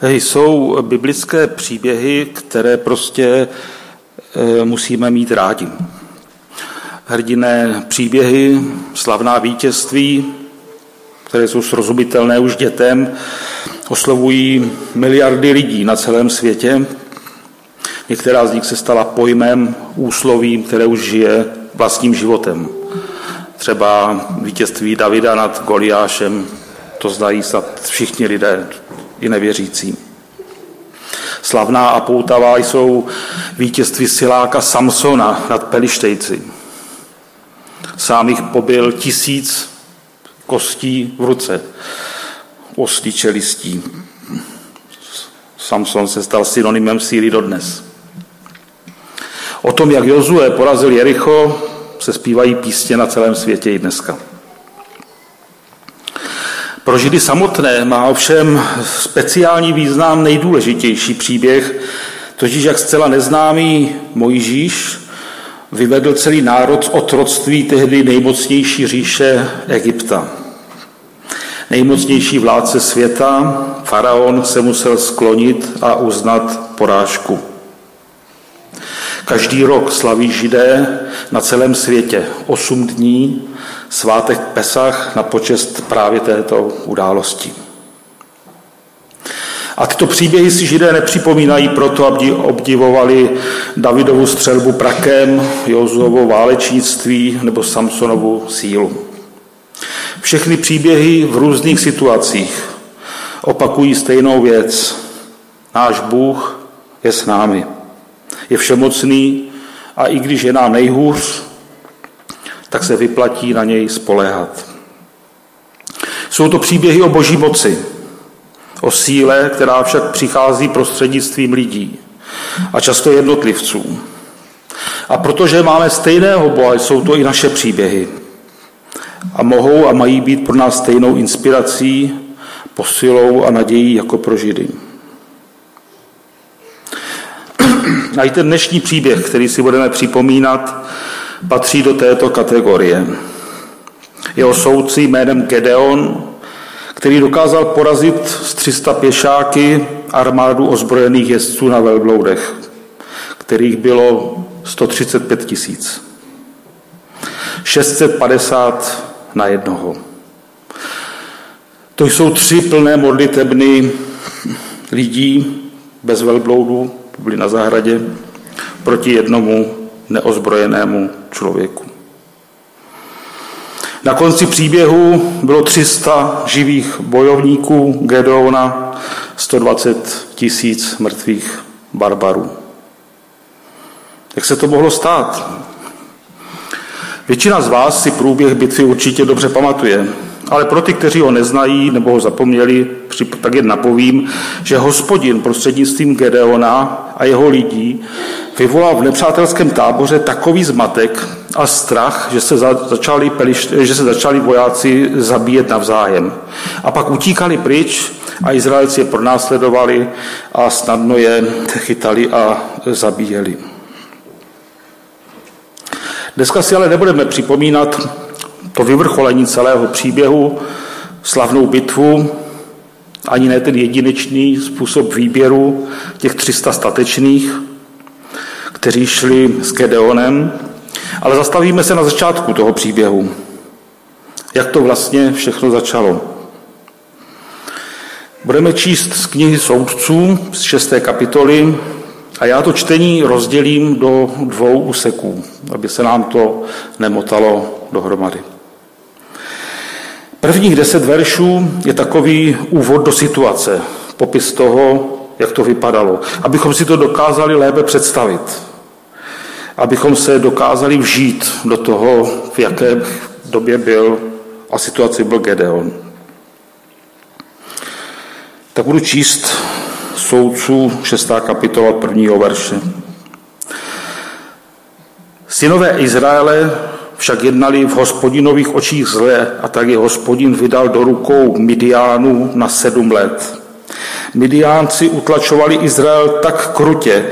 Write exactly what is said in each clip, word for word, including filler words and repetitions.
Jsou biblické příběhy, které prostě musíme mít rádi. Hrdinné příběhy, slavná vítězství, které jsou srozumitelné už dětem, oslovují miliardy lidí na celém světě. Některá z nich se stala pojmem, úslovím, které už žije vlastním životem. Třeba vítězství Davida nad Goliášem, to znají snad všichni lidé, i nevěřící. Slavná a poutavá jsou vítězství siláka Samsona nad Pelištejci. Sám jich pobil tisíc kostí v ruce, oslí čelistí. Samson se stal synonymem síly dodnes. O tom, jak Jozue porazil Jericho, se zpívají písně na celém světě i dneska. Pro Židy samotné má ovšem speciální význam nejdůležitější příběh, totiž jak zcela neznámý Mojžíš vyvedl celý národ z otroctví tehdy nejmocnější říše Egypta. Nejmocnější vládce světa, faraon, se musel sklonit a uznat porážku. Každý rok slaví Židé na celém světě osm dní svátek Pesach na počest právě této události. A tyto příběhy si Židé nepřipomínají proto, aby obdivovali Davidovu střelbu prakem, Jozuovo válečnictví nebo Samsonovu sílu. Všechny příběhy v různých situacích opakují stejnou věc. Náš Bůh je s námi. Je všemocný a i když je nám nejhůř, tak se vyplatí na něj spoléhat. Jsou to příběhy o boží moci, o síle, která však přichází prostřednictvím lidí a často jednotlivců. A protože máme stejného Boha, jsou to i naše příběhy. A mohou a mají být pro nás stejnou inspirací, posilou a nadějí jako pro Židy. A i ten dnešní příběh, který si budeme připomínat, patří do této kategorie. Je o soudci jménem Gedeon, který dokázal porazit z tři sta pěšáky armádu ozbrojených jezdců na velbloudech, kterých bylo sto třicet pět tisíc. šest set padesát na jednoho. To jsou tři plné modlitebny lidí bez velbloudů, byli na zahradě, proti jednomu neozbrojenému člověku. Na konci příběhu bylo tři sta živých bojovníků Gedeona, sto dvacet tisíc mrtvých barbarů. Jak se to mohlo stát? Většina z vás si průběh bitvy určitě dobře pamatuje, ale pro ty, kteří ho neznají nebo ho zapomněli, tak jen napovím, že Hospodin prostřednictvím Gedeona a jeho lidí vyvolal v nepřátelském táboře takový zmatek a strach, že se začali, že se začali vojáci zabíjet navzájem. A pak utíkali pryč a Izraelci je pronásledovali a snadno je chytali a zabíjeli. Dneska si ale nebudeme připomínat to vyvrcholení celého příběhu, slavnou bitvu, ani ne ten jedinečný způsob výběru těch tři sta statečných, kteří šli s Gedeonem, ale zastavíme se na začátku toho příběhu. Jak to vlastně všechno začalo? Budeme číst z knihy Soudců z šesté kapitoly a já to čtení rozdělím do dvou úseků, aby se nám to nemotalo dohromady. Prvních deset veršů je takový úvod do situace, popis toho, jak to vypadalo, abychom si to dokázali lépe představit, abychom se dokázali vžít do toho, v jaké době byl a situaci byl Gedeon. Tak budu číst Soudců šestá kapitola od prvního verše. Synové Izraele však jednali v Hospodinových očích zle a tak je Hospodin vydal do rukou Midiánů na sedm let. Midiánci utlačovali Izrael tak krutě,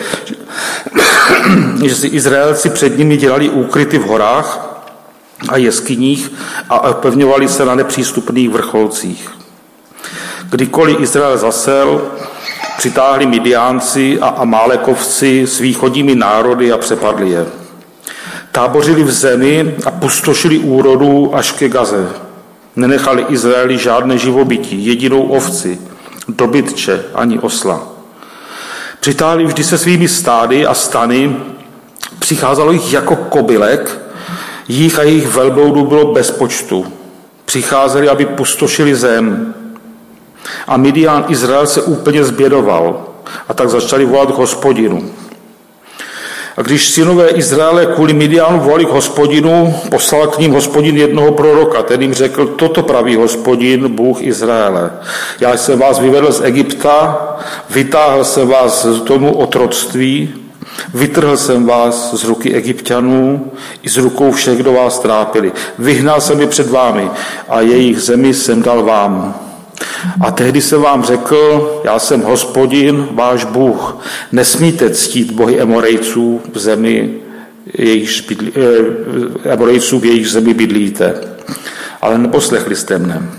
že si Izraelci před nimi dělali úkryty v horách a jeskyních a opevňovali se na nepřístupných vrcholcích. Kdykoliv Izrael zasel, Přitáhli Midiánci a Amálekovci s východními národy a přepadli je. Tábořili v zemi a pustošili úrodu až ke Gaze. Nenechali Izraeli žádné živobytí, jedinou ovci, dobytče ani osla. Přitáhli vždy se svými stády a stany, přicházelo jich jako kobylek, jich a jejich velbloudů bylo bez počtu. Přicházeli, aby pustošili zem. A Midian Izrael se úplně zbědoval a tak začali volat k Hospodinu. A když synové Izraele kvůli Midianu volali k Hospodinu, poslal k ním Hospodin jednoho proroka, ten jim řekl, toto praví Hospodin, Bůh Izraele. Já jsem vás vyvedl z Egypta, vytáhl jsem vás z domu otroctví, vytrhl jsem vás z ruky Egypťanů i z rukou všech, kdo vás trápili. Vyhnal jsem je před vámi a jejich zemi jsem dal vám. A tehdy jsem vám řekl, já jsem Hospodin, váš Bůh. Nesmíte ctít bohy Emorejců v zemi, jejich bydlí, eh, Emorejců v jejich zemi bydlíte. Ale neposlechli jste mne.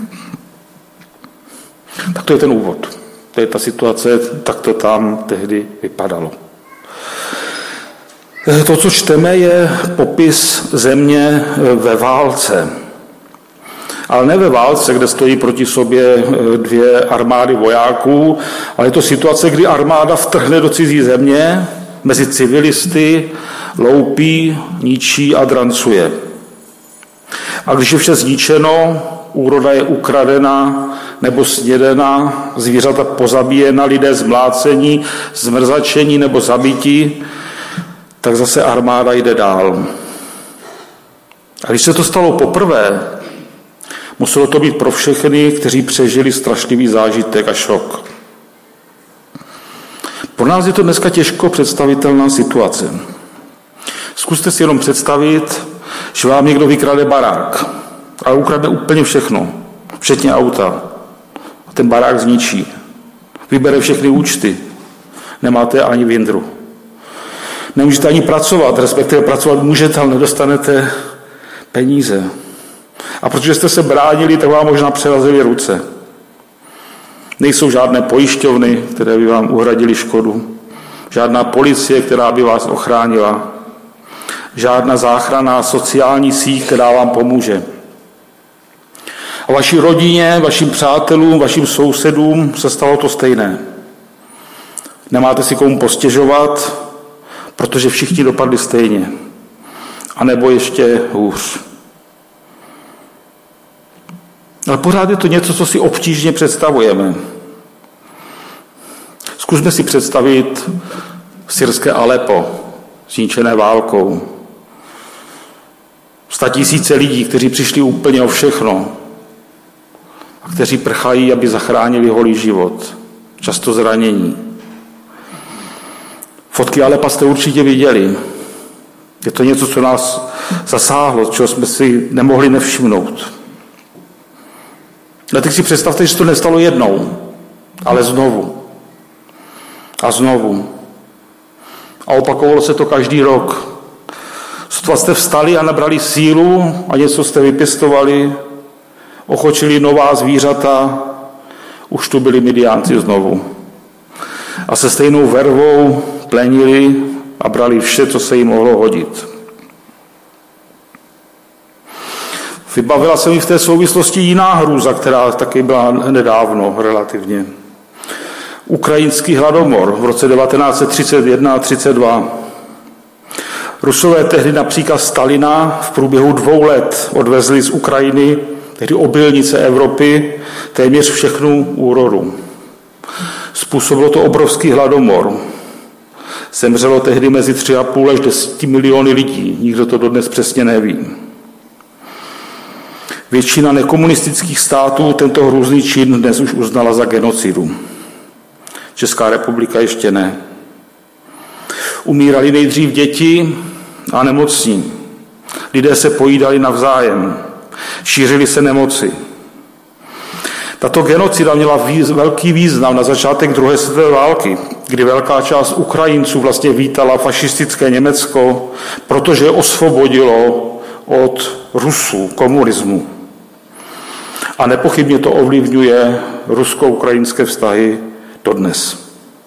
Tak to je ten úvod. To je ta situace, tak to tam tehdy vypadalo. To, co čteme, je popis země ve válce. Ale ne ve válce, kde stojí proti sobě dvě armády vojáků, ale je to situace, kdy armáda vtrhne do cizí země, mezi civilisty, loupí, ničí a drancuje. A když je vše zničeno, úroda je ukradena nebo snědena, zvířata pozabíjena, lidé zmlácení, zmrzačení nebo zabití, tak zase armáda jde dál. A když se to stalo poprvé, muselo to být pro všechny, kteří přežili strašlivý zážitek a šok. Pro nás je to dneska těžko představitelná situace. Zkuste si jenom představit, že vám někdo vykrade barák a ukradne úplně všechno, včetně auta. A ten barák zničí. Vybere všechny účty. Nemáte ani vindru. Nemůžete ani pracovat, respektive pracovat můžete, ale nedostanete peníze. A protože jste se bránili, tak vám možná přerazili ruce. Nejsou žádné pojišťovny, které by vám uhradili škodu. Žádná policie, která by vás ochránila. Žádná záchranná sociální síť, která vám pomůže. A vaší rodině, vašim přátelům, vašim sousedům se stalo to stejné. Nemáte si komu postěžovat, protože všichni dopadli stejně. A nebo ještě hůř. Ale pořád je to něco, co si obtížně představujeme. Zkusme si představit syrské Alepo, zničené válkou. Statisíce lidí, kteří přišli úplně o všechno a kteří prchají, aby zachránili holý život. Často zranění. Fotky Alepa jste určitě viděli. Je to něco, co nás zasáhlo, čeho jsme si nemohli nevšimnout. A teď si představte, že to nestalo jednou, ale znovu. A znovu. A opakovalo se to každý rok. Sotva jste vstali a nabrali sílu a něco jste vypěstovali, ochočili nová zvířata, už tu byli Midiánci znovu. A se stejnou vervou plenili a brali vše, co se jim mohlo hodit. Vybavila se mi v té souvislosti jiná hrůza, která taky byla nedávno relativně. Ukrajinský hladomor v roce devatenáct set třicet jedna a třicet dva. Rusové tehdy na příkaz Stalina v průběhu dvou let odvezli z Ukrajiny, tehdy obilnice Evropy, téměř všechnu úrodu. Způsobilo to obrovský hladomor. Zemřelo tehdy mezi tři a půl až deset miliony lidí. Nikdo to dodnes přesně neví. Většina nekomunistických států tento hrůzný čin dnes už uznala za genocidu. Česká republika ještě ne. Umírali nejdřív děti a nemocní. Lidé se pojídali navzájem. Šířily se nemoci. Tato genocida měla výz, velký význam na začátek druhé světové války, kdy velká část Ukrajinců vlastně vítala fašistické Německo, protože je osvobodilo od Rusů, komunismu. A nepochybně to ovlivňuje rusko-ukrajinské vztahy dodnes.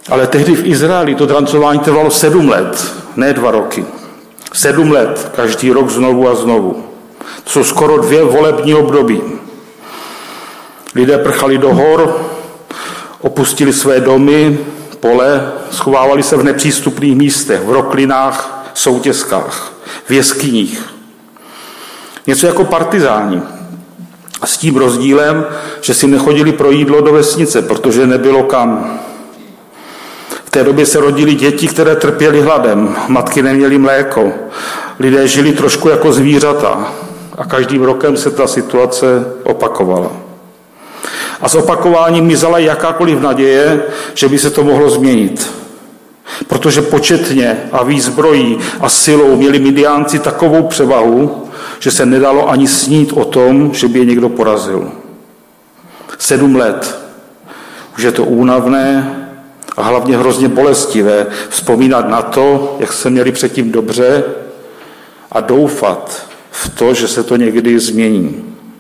Ale tehdy v Izraeli to drancování trvalo sedm let, ne dva roky. Sedm let, každý rok znovu a znovu. To jsou skoro dvě volební období. Lidé prchali do hor, opustili své domy, pole, schovávali se v nepřístupných místech, v roklinách, soutězkách, v jeskyních. Něco jako partizáni. A s tím rozdílem, že si nechodili pro jídlo do vesnice, protože nebylo kam. V té době se rodili děti, které trpěly hladem, matky neměly mléko, lidé žili trošku jako zvířata a každým rokem se ta situace opakovala. A s opakováním mizela jakákoliv naděje, že by se to mohlo změnit. Protože početně a výzbrojí a silou měli Midiánci takovou převahu, že se nedalo ani snít o tom, že by je někdo porazil. Sedm let. Už je to únavné a hlavně hrozně bolestivé vzpomínat na to, jak se měli předtím dobře a doufat v to, že se to někdy změní.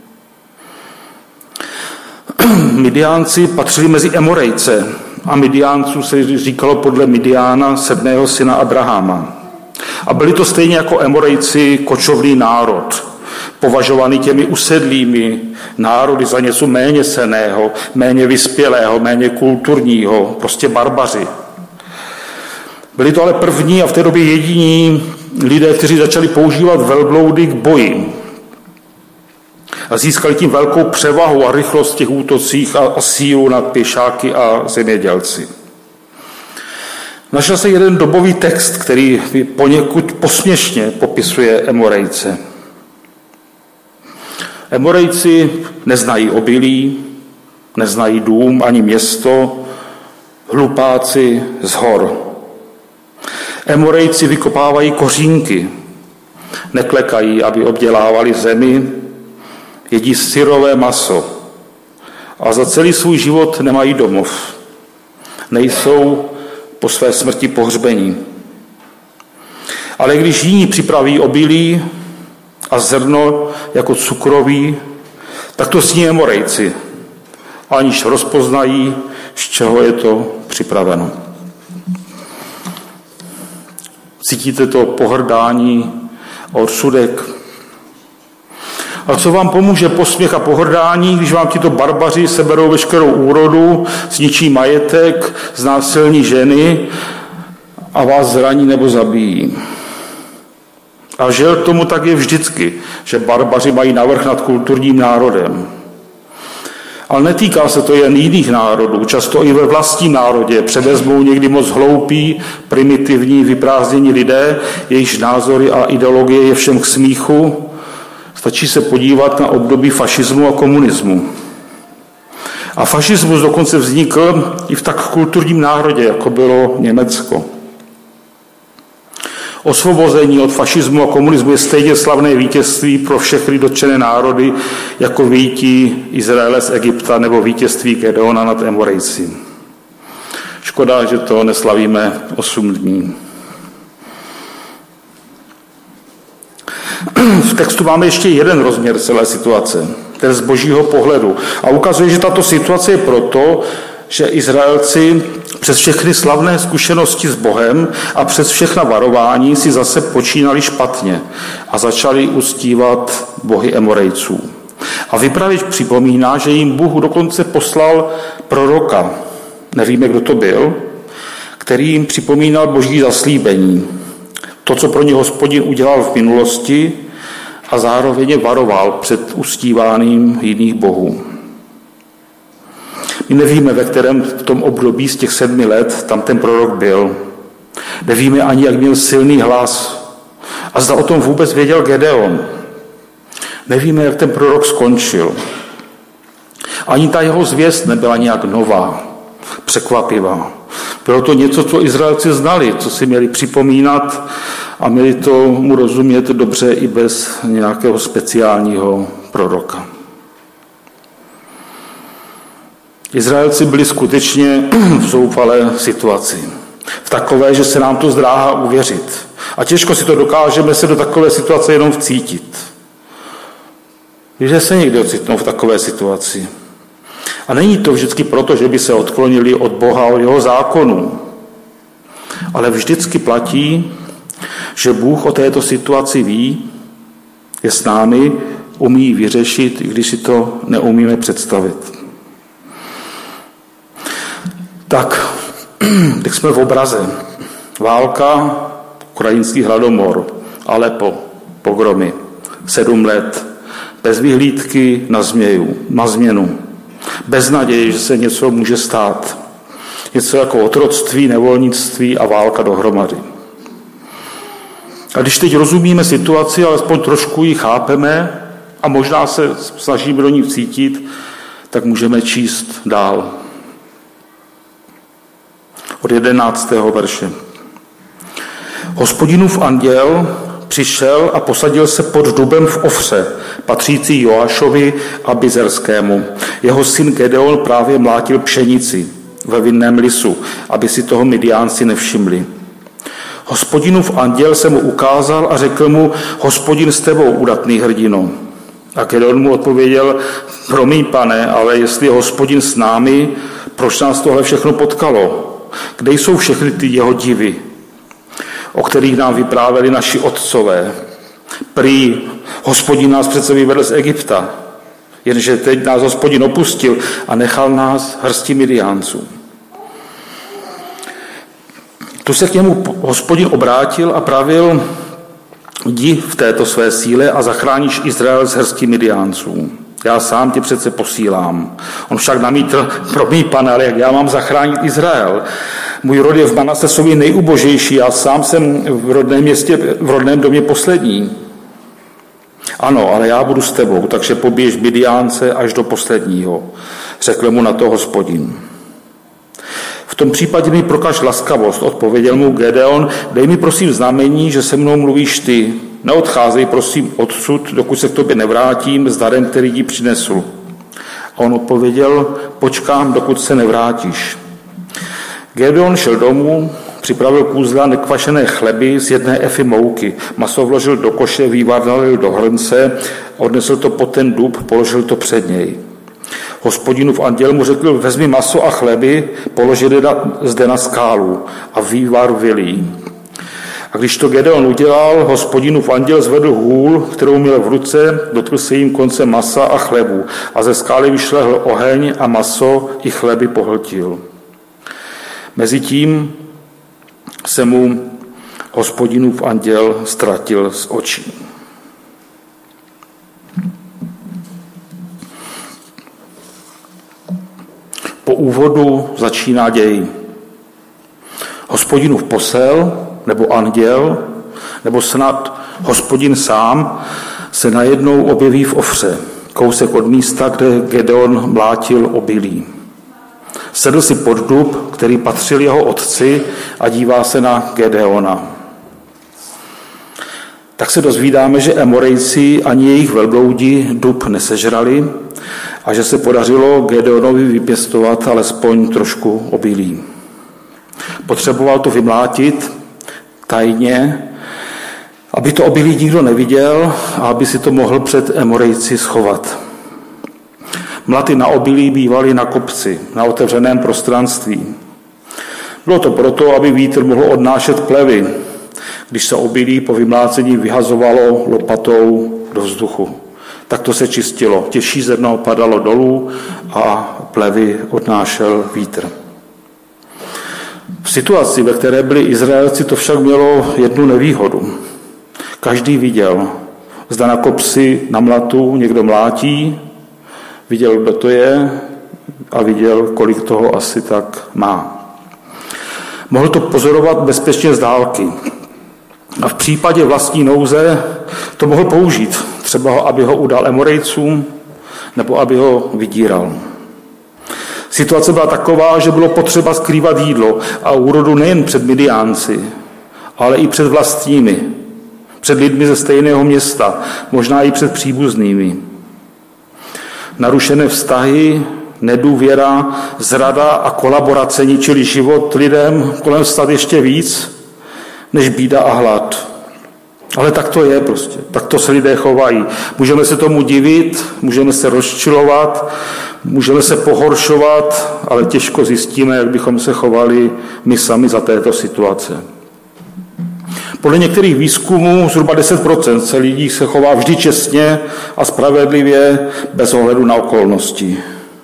Midiánci patřili mezi Emorejce a Midiánců se říkalo podle Midiána, sedmého syna Abrahama. A byli to stejně jako Emorejci kočovný národ, považovaný těmi usedlými národy za něco méně cenného, méně vyspělého, méně kulturního, prostě barbaři. Byli to ale první a v té době jediní lidé, kteří začali používat velbloudy k boji. A získali tím velkou převahu a rychlost v těch útocích a, a sílu nad pěšáky a zemědělci. Našel se jeden dobový text, který poněkud posměšně popisuje Emorejce. Emorejci neznají obilí, neznají dům ani město, hlupáci z hor. Emorejci vykopávají kořínky, neklekají, aby obdělávali zemi, jedí syrové maso a za celý svůj život nemají domov. Nejsou po své smrti pohřbení. Ale když jiní připraví obilí a zrno jako cukroví, tak to sní Emorejci, aniž rozpoznají, z čeho je to připraveno. Cítíte to pohrdání a odsudek? A co vám pomůže posměch a pohrdání, když vám tito barbaři seberou veškerou úrodu, zničí majetek, znásilní ženy a vás zraní nebo zabijí? A žel tomu tak je vždycky, že barbaři mají navrch nad kulturním národem. Ale netýká se to jen jiných národů, často i ve vlastním národě převezmou někdy moc hloupí, primitivní, vyprázdnění lidé, jejichž názory a ideologie je všem k smíchu. Stačí se podívat na období fašismu a komunismu. A fašismus dokonce vznikl i v tak kulturním národě, jako bylo Německo. Osvobození od fašismu a komunismu je stejně slavné vítězství pro všechny dotčené národy, jako vyjití Izraele z Egypta nebo vítězství Gedeona nad Emorejci. Škoda, že to neslavíme osm dní. V textu máme ještě jeden rozměr celé situace, ten z božího pohledu. A ukazuje, že tato situace je proto, že Izraelci přes všechny slavné zkušenosti s Bohem a přes všechna varování si zase počínali špatně a začali uctívat bohy Emorejců. A vypravěč připomíná, že jim Bůh dokonce poslal proroka, nevíme, kdo to byl, který jim připomínal boží zaslíbení. To, co pro ně Hospodin udělal v minulosti a zároveň je varoval před uctíváním jiných bohů. My nevíme, ve kterém v tom období z těch sedmi let tam ten prorok byl. Nevíme ani, jak měl silný hlas. A zda o tom vůbec věděl Gedeon. Nevíme, jak ten prorok skončil. Ani ta jeho zvěst nebyla nějak nová, překvapivá. Bylo to něco, co Izraelci znali, co si měli připomínat a měli to mu rozumět dobře i bez nějakého speciálního proroka. Izraelci byli skutečně v zoufalé situaci. V takové, že se nám to zdráhá uvěřit. A těžko si to dokážeme se do takové situace jenom vcítit. Lidé se někdy ocitnou v takové situaci. A není to vždycky proto, že by se odklonili od Boha, od jeho zákonů. Ale vždycky platí, že Bůh o této situaci ví, je s námi, umí ji vyřešit, i když si to neumíme představit. Tak, teď jsme v obraze. Válka, ukrajinský hladomor, Alepo, pogromy, sedm let, bez vyhlídky na, změju, na změnu, bez naděje, že se něco může stát. Něco jako otroctví, nevolnictví a válka dohromady. A když teď rozumíme situaci, alespoň trošku ji chápeme a možná se snažíme do ní vcítit, tak můžeme číst dál. Od jedenáctého verše. Hospodinův anděl přišel a posadil se pod dubem v Ofře, patřící Joášovi a Bizerskému. Jeho syn Gedeon právě mlátil pšenici ve vinném lisu, aby si toho Midiánci nevšimli. Hospodinův anděl se mu ukázal a řekl mu, Hospodin s tebou, udatný hrdino. A Gedeon mu odpověděl, promiň pane, ale jestli je Hospodin s námi, proč nás tohle všechno potkalo? Kde jsou všechny ty jeho divy, o kterých nám vyprávěli naši otcové? Prý, Hospodin nás přece vyvedl z Egypta, jenže teď nás Hospodin opustil a nechal nás hrsti Midiánců. Tu se k němu Hospodin obrátil a pravil, jdi v této své síle a zachráníš Izrael z hrsti Midiánců. Já sám tě přece posílám. On však namítl, promiň pane, ale jak já mám zachránit Izrael? Můj rod je v Manasesovi nejubožejší, já sám jsem v rodném městě, v rodném domě poslední. Ano, ale já budu s tebou, takže poběž Midiánce až do posledního, řekl mu na to Hospodin. V tom případě mi prokaž laskavost, odpověděl mu Gedeon, dej mi prosím znamení, že se mnou mluvíš ty. Neodcházej prosím odsud, dokud se k tobě nevrátím s darem, který ti přinesu. A on odpověděl, počkám, dokud se nevrátíš. Gedeon šel domů, připravil kůzla nekvašené chleby z jedné efy mouky. Maso vložil do koše, vývar nalil do hrnce, odnesl to pod ten dub, položil to před něj. Hospodinův anděl mu řekl, vezmi maso a chleby, položi zde na skálu a vývar vylí. A když to Gedeon udělal, Hospodinův anděl zvedl hůl, kterou měl v ruce, dotkl se jím konce masa a chlebu a ze skály vyšlehl oheň a maso i chleby pohltil. Mezitím se mu Hospodinův anděl ztratil z očí. Po úvodu začíná děj. Hospodinův posel, nebo anděl, nebo snad Hospodin sám se najednou objeví v Ofře, kousek od místa, kde Gedeon mlátil obilí. Sedl si pod dub, který patřil jeho otci a dívá se na Gedeona. Tak se dozvídáme, že Emorejci ani jejich velbloudi dub nesežrali a že se podařilo Gedeonovi vypěstovat alespoň trošku obilí. Potřeboval to vymlátit tajně, aby to obilí nikdo neviděl a aby si to mohl před Emorejci schovat. Mlaty na obilí bývaly na kopci, na otevřeném prostranství. Bylo to proto, aby vítr mohl odnášet plevy, když se obilí po vymlácení vyhazovalo lopatou do vzduchu. Tak to se čistilo. Těžší zrno padalo dolů a plevy odnášel vítr. V situaci, ve které byli Izraelci, to však mělo jednu nevýhodu. Každý viděl, zda na kopci na mlatu někdo mlátí, viděl, kdo to je a viděl, kolik toho asi tak má. Mohl to pozorovat bezpečně z dálky. A v případě vlastní nouze to mohl použít, třeba aby ho udal Emorejcům, nebo aby ho vydíral. Situace byla taková, že bylo potřeba skrývat jídlo a úrodu nejen před Midiánci, ale i před vlastními, před lidmi ze stejného města, možná i před příbuznými. Narušené vztahy, nedůvěra, zrada a kolaborace ničili život lidem kolem stát ještě víc než bída a hlad. Ale tak to je prostě, tak to se lidé chovají. Můžeme se tomu divit, můžeme se rozčilovat, můžeme se pohoršovat, ale těžko zjistíme, jak bychom se chovali my sami za této situace. Podle některých výzkumů zhruba deset procent se lidí se chová vždy čestně a spravedlivě bez ohledu na okolnosti.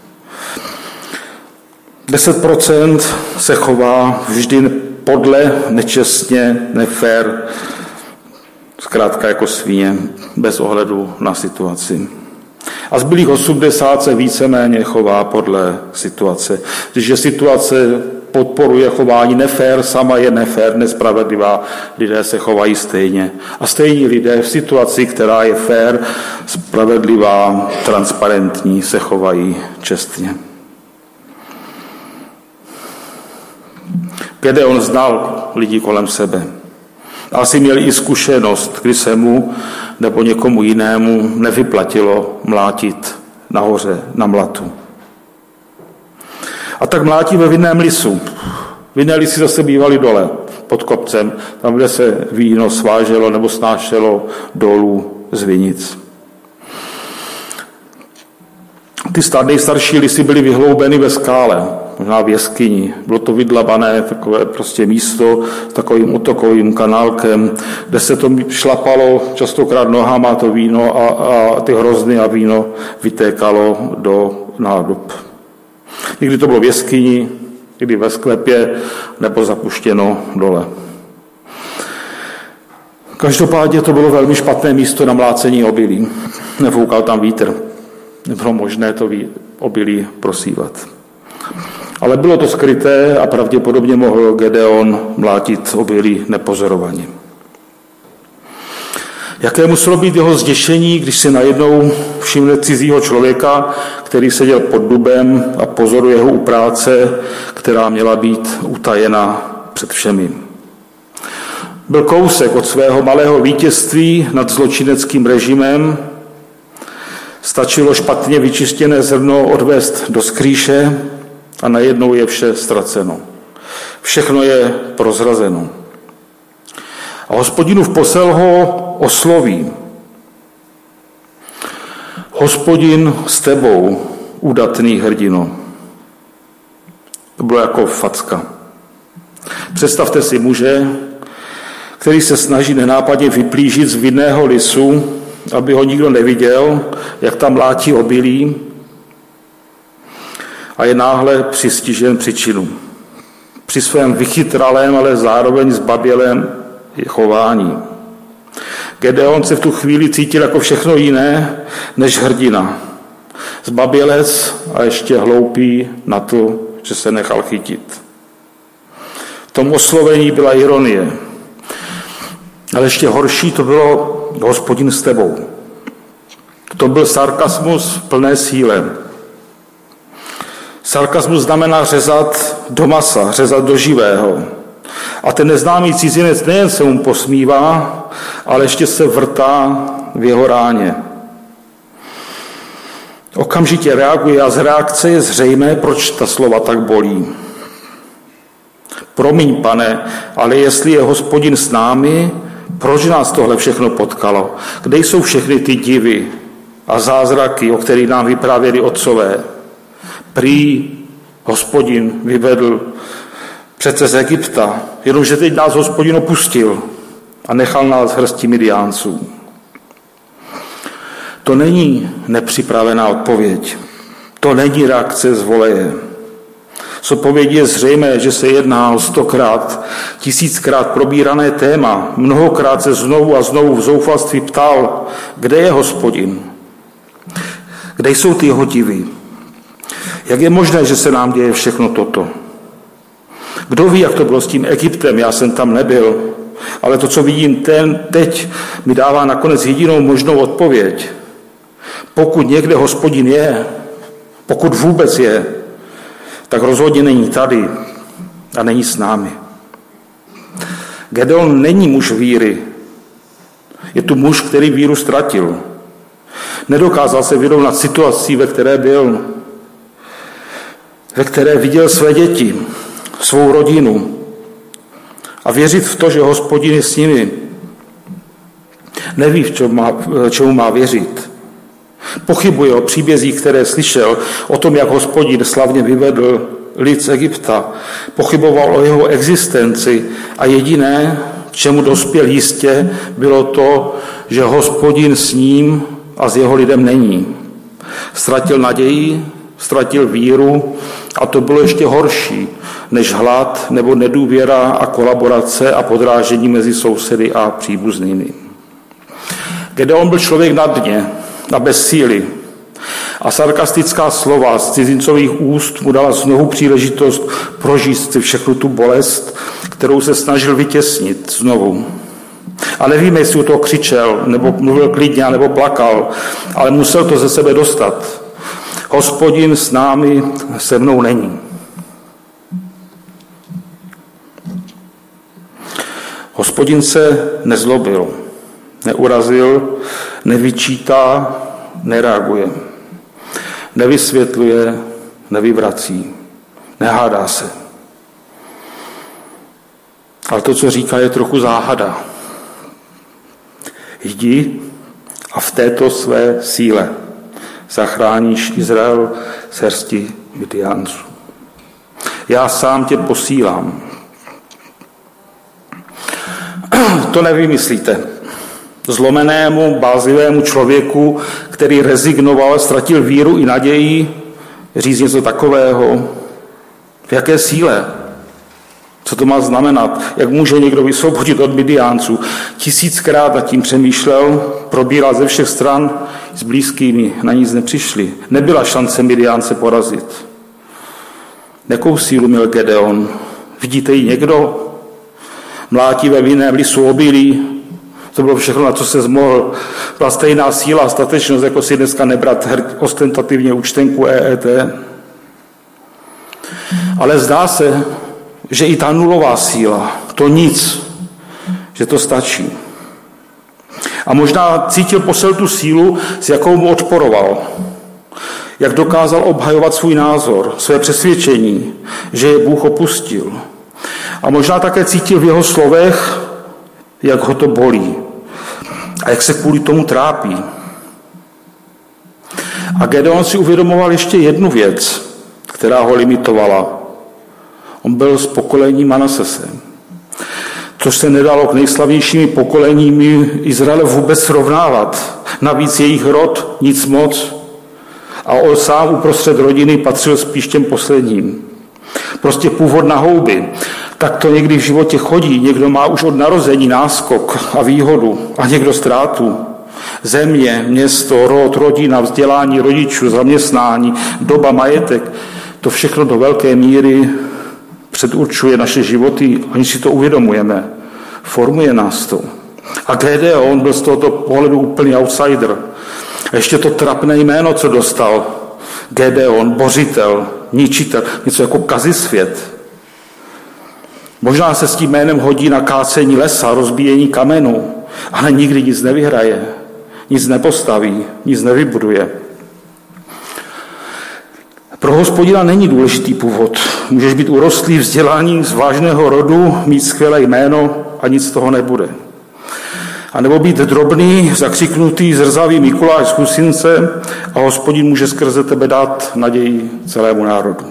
deset procent se chová vždy podle, nečestně, nefér, zkrátka jako svině, bez ohledu na situaci. A zbylých osmdesát se víceméně chová podle situace. Když je situace podporuje chování nefér, sama je nefér, nespravedlivá, lidé se chovají stejně. A stejní lidé v situaci, která je fér, spravedlivá, transparentní, se chovají čestně. Gedeon znal lidi kolem sebe. Asi měl i zkušenost, kdy se mu nebo někomu jinému nevyplatilo mlátit nahoře na mlatu. A tak mlátí ve vinném lisu. Vinné lisy zase bývaly dole, pod kopcem, tam, kde se víno sváželo nebo snášelo dolů z vinic. Ty nejstarší lisy byly vyhloubeny ve skále, možná v jeskyni. Bylo to vydlabané takové prostě místo s takovým útokovým kanálkem, kde se to šlapalo častokrát nohama to víno a, a ty hrozny a víno vytékalo do nádob. Někdy to bylo v jeskyni, někdy ve sklepě nebo zapuštěno dole. Každopádně to bylo velmi špatné místo na mlácení obilí. Nefoukal tam vítr. Nebylo možné to obilí prosívat. Ale bylo to skryté a pravděpodobně mohl Gedeon mlátit obilí nepozorovaně. Jaké muselo být jeho zděšení, když si najednou všimne cizího člověka, který seděl pod dubem a pozoruje ho u práce, která měla být utajena před všemi. Byl kousek od svého malého vítězství nad zločineckým režimem. Stačilo špatně vyčištěné zrno odvést do skrýše a najednou je vše ztraceno. Všechno je prozrazeno. A Hospodinův posel ho osloví. Hospodin s tebou, udatný hrdino. To bylo jako facka. Představte si muže, který se snaží nenápadně vyplížit z vinného lisu, aby ho nikdo neviděl, jak tam mlátí obilí, a je náhle přistižen při činu. Při svém vychytralém, ale zároveň zbabělém chování. Gedeon se v tu chvíli cítil jako všechno jiné než hrdina. Zbabělec a ještě hloupý na to, že se nechal chytit. V tom oslovení byla ironie. Ale ještě horší to bylo Hospodin s tebou. To byl sarkasmus v plné síle. Sarkasmus znamená řezat do masa, řezat do živého. A ten neznámý cizinec nejen se mu posmívá, ale ještě se vrtá v jeho ráně. Okamžitě reaguje a z reakce je zřejmé, proč ta slova tak bolí. Promiň, pane, ale jestli je Hospodin s námi, proč nás tohle všechno potkalo? Kde jsou všechny ty divy a zázraky, o kterých nám vyprávěli otcové? Prý Hospodin vyvedl přece z Egypta, jenomže teď nás Hospodin opustil a nechal nás hrstí Midiánců. To není nepřipravená odpověď. To není reakce z voleje. Z odpovědi je zřejmé, že se jedná o stokrát, tisíckrát probírané téma. Mnohokrát se znovu a znovu v zoufalství ptal, kde je Hospodin? Kde jsou ty jeho divy? Jak je možné, že se nám děje všechno toto? Kdo ví, jak to bylo s tím Egyptem? Já jsem tam nebyl. Ale to, co vidím ten, teď, mi dává nakonec jedinou možnou odpověď. Pokud někde Hospodin je, pokud vůbec je, tak rozhodně není tady a není s námi. Gedeon není muž víry. Je tu muž, který víru ztratil. Nedokázal se vyrovnat situací, ve které byl, ve které viděl své děti, svou rodinu a věřit v to, že Hospodin je s nimi. Neví, v čem má, čemu má věřit. Pochybuje o příbězích, které slyšel, o tom, jak Hospodin slavně vyvedl lid z Egypta. Pochyboval o jeho existenci a jediné, k čemu dospěl jistě, bylo to, že Hospodin s ním a s jeho lidem není. Ztratil naději, ztratil víru a to bylo ještě horší než hlad nebo nedůvěra a kolaborace a podrážení mezi sousedy a příbuznými. Gedeon byl člověk na dně a bez síly a sarkastická slova z cizincových úst mu dala znovu příležitost prožít si všechnu tu bolest, kterou se snažil vytěsnit znovu. A nevíme, jestli u toho křičel, nebo mluvil klidně, nebo plakal, ale musel to ze sebe dostat. Hospodin s námi, se mnou není. Hospodin se nezlobil, neurazil, nevyčítá, nereaguje, nevysvětluje, nevyvrací, nehádá se. Ale to, co říká, je trochu záhada. Jdi a v této své síle zachráníš Izrael z hrsti Midiánců. Já sám tě posílám. To nevymyslíte. Zlomenému, bázlivému člověku, který rezignoval, ztratil víru i naději, říct něco takového. V jaké síle? Co to má znamenat? Jak může někdo vysvobodit od Midiánců? Tisíckrát nad tím přemýšlel, probíral ze všech stran, s blízkými na nic nepřišli. Nebyla šance Midiánce porazit. Jakou sílu měl Gedeon? Vidíte ji někdo? Mlátí ve vinném lisu obilí. To bylo všechno, na co se zmohl. Byla stejná síla a statečnost, jako si dneska nebrat ostentativně účtenku E E T. Ale zdá se, že i ta nulová síla, to nic, že to stačí. A možná cítil posel tu sílu, s jakou mu odporoval. Jak dokázal obhajovat svůj názor, své přesvědčení, že je Bůh opustil. A možná také cítil v jeho slovech, jak ho to bolí a jak se kvůli tomu trápí. A Gedeon si uvědomoval ještě jednu věc, která ho limitovala. On byl z pokolení Manasese, což se nedalo k nejslavnějšími pokoleními Izraele vůbec srovnávat. Navíc jejich rod nic moc a on sám uprostřed rodiny patřil spíš těm posledním. Prostě původ na houby. Tak to někdy v životě chodí. Někdo má už od narození náskok a výhodu a někdo ztrátu. Země, město, rod, rodina, vzdělání rodičů, zaměstnání, doba, majetek. To všechno do velké míry předurčuje naše životy, aniž si to uvědomujeme. Formuje nás to. A Gedeon byl z tohoto pohledu úplný outsider. A ještě to trapné jméno, co dostal. Gedeon, bořitel, ničitel, něco jako kazisvět. Možná se s tím jménem hodí na kácení lesa, rozbíjení kamenů, ale nikdy nic nevyhraje, nic nepostaví, nic nevybuduje. Pro Hospodina není důležitý původ. Můžeš být urostlý, vzdělání z vážného rodu, mít skvělé jméno a nic z toho nebude. A nebo být drobný, zakřiknutý, zrzavý Mikuláš z Husince a Hospodin může skrze tebe dát naději celému národu.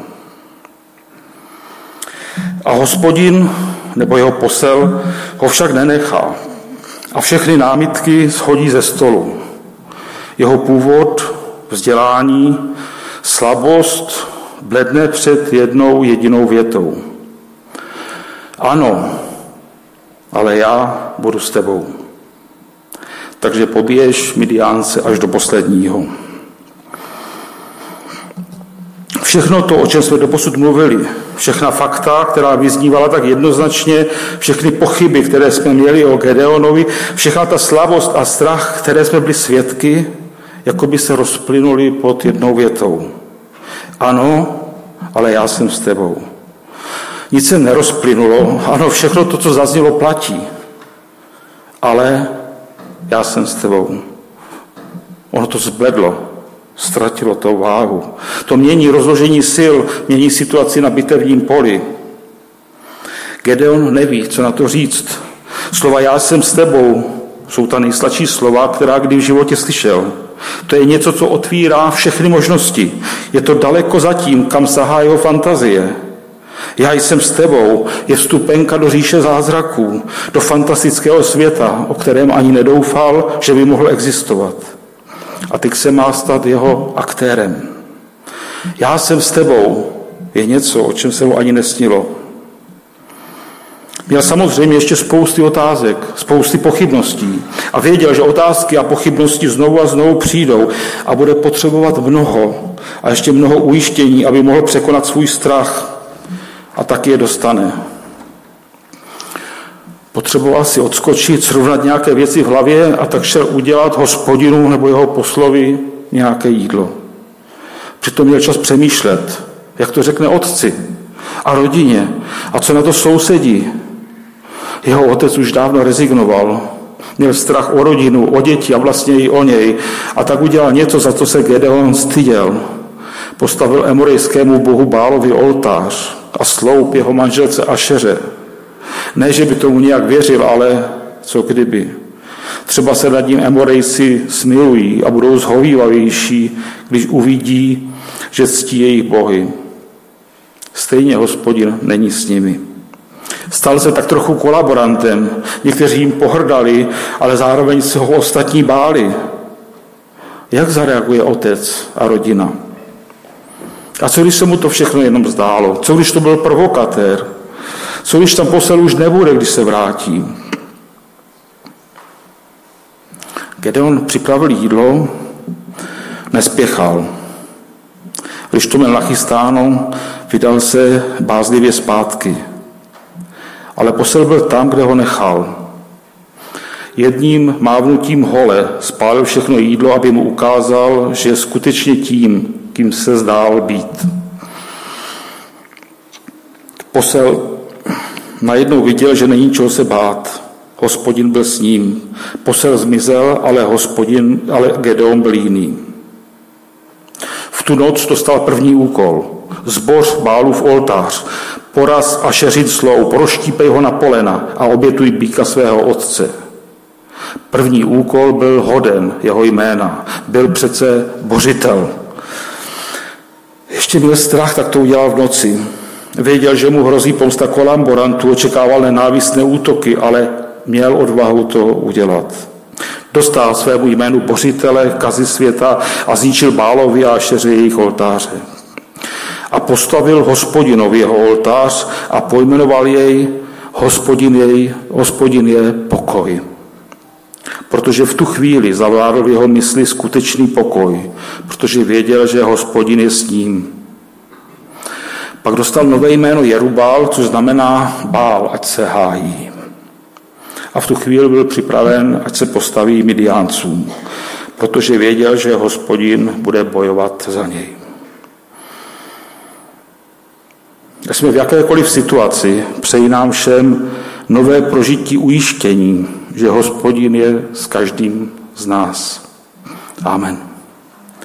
A Hospodin, nebo jeho posel, ho však nenechá. A všechny námitky shodí ze stolu. Jeho původ, vzdělání, slabost bledne před jednou jedinou větou. Ano, ale já budu s tebou. Takže poběž Midiánce až do posledního. Všechno to, o čem jsme doposud mluvili, všechna fakta, která vyznívala tak jednoznačně, všechny pochyby, které jsme měli o Gedeonovi, všechna ta slabost a strach, které jsme byli svědky, jako by se rozplynuli pod jednou větou. Ano, ale já jsem s tebou. Nic se nerozplynulo, ano, všechno to, co zaznělo, platí. Ale já jsem s tebou. Ono to zbledlo, ztratilo to váhu. To mění rozložení sil, mění situaci na bitevním poli. Gedeon neví, co na to říct. Slova já jsem s tebou jsou ta nejsladší slova, která kdy v životě slyšel. To je něco, co otvírá všechny možnosti. Je to daleko zatím, kam sahá jeho fantazie. Já jsem s tebou je vstupenka do říše zázraků, do fantastického světa, o kterém ani nedoufal, že by mohl existovat. A teď se má stát jeho aktérem. Já jsem s tebou je něco, o čem se mu ani nesnilo. Měl samozřejmě ještě spousty otázek, spousty pochybností a věděl, že otázky a pochybnosti znovu a znovu přijdou a bude potřebovat mnoho a ještě mnoho ujištění, aby mohl překonat svůj strach a taky je dostane. Potřeboval si odskočit, srovnat nějaké věci v hlavě a tak šel udělat Hospodinu nebo jeho poslovi nějaké jídlo. Přitom měl čas přemýšlet, jak to řekne otci a rodině a co na to sousedí. Jeho otec už dávno rezignoval, měl strach o rodinu, o děti a vlastně i o něj a tak udělal něco, za co se Gedeon styděl. Postavil emorejskému bohu Bálovi oltář a sloup jeho manželce Ašeře. Ne, že by tomu nějak věřil, ale co kdyby. Třeba se nad ním Emorejci smilují a budou zhovývavější, když uvidí, že ctí jejich bohy. Stejně Hospodin není s nimi. Stal se tak trochu kolaborantem. Někteří jim pohrdali, ale zároveň se ho ostatní báli. Jak zareaguje otec a rodina? A co když se mu to všechno jenom zdálo? Co když to byl provokatér? Co když tam posel už nebude, když se vrátí? Gedeon připravil jídlo, nespěchal. Když to měl nachystáno, vydal se bázlivě zpátky. Ale posel byl tam, kde ho nechal. Jedním mávnutím hole spálil všechno jídlo, aby mu ukázal, že je skutečně tím, kým se zdál být. Posel najednou viděl, že není čeho se bát. Hospodin byl s ním. Posel zmizel, ale, hospodin, ale Gedeon byl jiný. V tu noc dostal první úkol. Zboř Bálův oltář, poraz Ašeřin sloup, rozštípej ho na polena a obětuj býka svého otce. První úkol byl hoden jeho jména. Byl přece bořitel. Ještě měl strach, tak to udělal v noci. Věděl, že mu hrozí pomsta kolaborantů, očekával nenávistné útoky, ale měl odvahu to udělat. Dostal svému jménu bořitele, kazy světa a zničil Bálovi a Ašeře jejich oltáře. A postavil Hospodinovi jeho oltář a pojmenoval jej Hospodin, jej, Hospodin je pokoj. Protože v tu chvíli zavládl v jeho mysli skutečný pokoj, protože věděl, že Hospodin je s ním. Pak dostal nové jméno Jerubál, což znamená Bál, ať se hájí. A v tu chvíli byl připraven, ať se postaví Midiáncům, protože věděl, že Hospodin bude bojovat za něj. Když jsme v jakékoliv situaci, přeji nám všem nové prožití ujištění, že Hospodin je s každým z nás. Amen.